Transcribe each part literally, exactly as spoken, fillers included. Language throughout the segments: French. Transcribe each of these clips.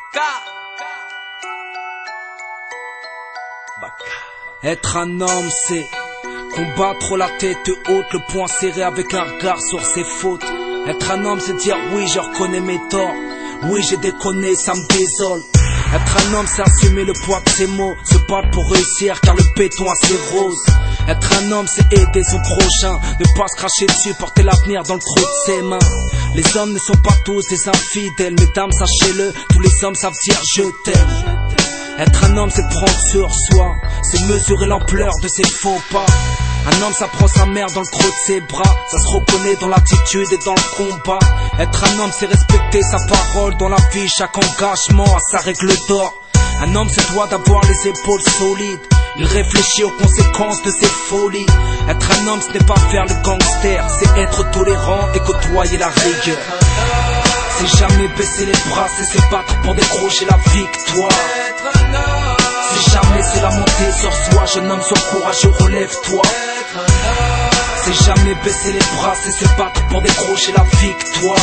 Être un homme, c'est combattre la tête haute, le poing serré avec un regard sur ses fautes. Être un homme, c'est dire oui, je reconnais mes torts. Oui, j'ai déconné, ça me désole. Être un homme, c'est assumer le poids de ses mots, se battre pour réussir car le béton a ses roses. Être un homme, c'est aider son prochain, ne pas se cracher dessus, porter l'avenir dans le creux de ses mains. Les hommes ne sont pas tous des infidèles, mesdames, sachez-le, tous les hommes savent dire je t'aime. Être un homme, c'est prendre sur soi, c'est mesurer l'ampleur de ses faux pas. Un homme, ça prend sa mère dans le creux de ses bras, ça se reconnaît dans l'attitude et dans le combat. Être un homme, c'est respecter sa parole dans la vie, chaque engagement a sa règle d'or. Un homme se doit d'avoir les épaules solides, il réfléchit aux conséquences de ses folies. Être un homme, ce n'est pas faire le gangster, c'est être tolérant et côtoyer la rigueur. C'est jamais baisser les bras, c'est se battre pour décrocher la victoire. C'est jamais se lamenter sur soi, jeune homme, sois courageux, relève-toi. C'est jamais baisser les bras, c'est se battre pour décrocher la victoire.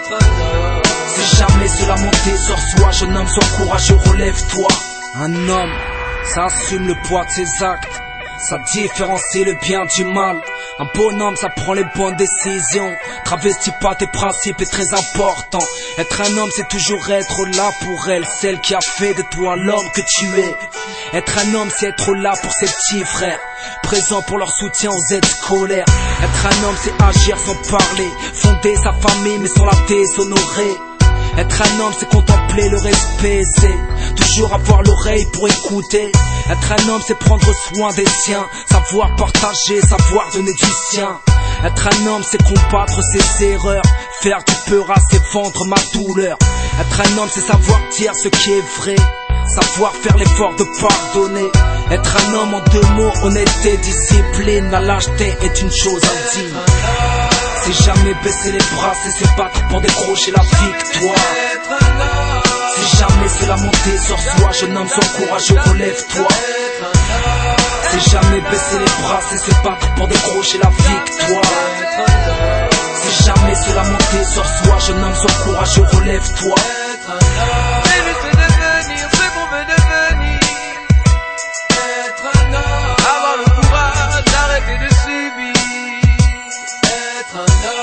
C'est jamais se lamenter sur soi, jeune homme, sois courageux, relève-toi. Un homme, ça assume le poids de ses actes, ça différencie le bien du mal. Un bonhomme, ça prend les bonnes décisions, travestis pas tes principes est très important. Être un homme, c'est toujours être là pour elle, celle qui a fait de toi l'homme que tu es. Être un homme, c'est être là pour ses petits frères, présent pour leur soutien aux aides scolaires. Être un homme, c'est agir sans parler, fonder sa famille mais sans la déshonorer. Être un homme, c'est contempler le respect, c'est toujours avoir l'oreille pour écouter. Être un homme, c'est prendre soin des siens, savoir partager, savoir donner du sien. Être un homme, c'est combattre ses erreurs, faire du peur à c'est vendre ma douleur. Être un homme, c'est savoir dire ce qui est vrai, savoir faire l'effort de pardonner. Être un homme en deux mots, honnêteté, discipline. La lâcheté est une chose indigne. C'est jamais baisser les bras, c'est se battre pour décrocher la victoire. C'est jamais se lamenter sur soi, jeune homme, sois courageux, relève-toi. C'est jamais baisser les bras, c'est se battre pour décrocher la victoire. C'est jamais se lamenter sur soi, jeune homme, sois courageux, relève-toi. C'est juste devenir ce qu'on veut devenir. Être un homme, avoir le courage d'arrêter de subir. Être un homme.